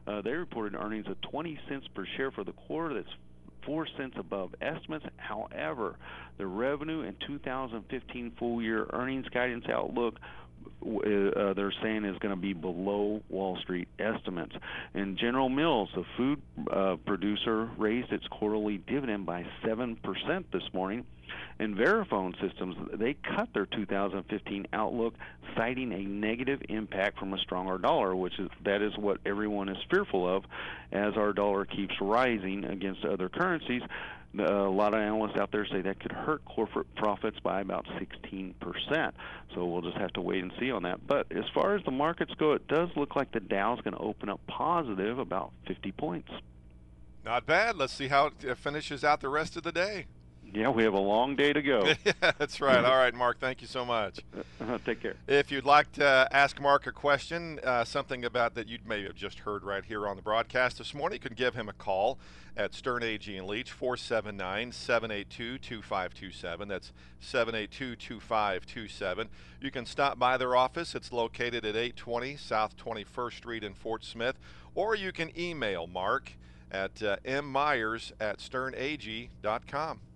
They reported earnings of 20 cents per share for the quarter. That's 4 cents above estimates. However, the revenue and 2015 full year earnings guidance outlook they're saying is going to be below Wall Street estimates. And General Mills, the food producer, raised its quarterly dividend by 7% this morning. And Verifone Systems, they cut their 2015 outlook, citing a negative impact from a stronger dollar, that is what everyone is fearful of as our dollar keeps rising against other currencies. A lot of analysts out there say that could hurt corporate profits by about 16%. So we'll just have to wait and see on that. But as far as the markets go, it does look like the Dow's going to open up positive about 50 points. Not bad. Let's see how it finishes out the rest of the day. Yeah, we have a long day to go. Yeah, that's right. All right, Mark, thank you so much. Take care. If you'd like to ask Mark a question, something about that you may have just heard right here on the broadcast this morning, you can give him a call at Stern Agee and Leach, 479-782-2527. That's 782-2527. You can stop by their office. It's located at 820 South 21st Street in Fort Smith. Or you can email Mark at mmyers@sternag.com.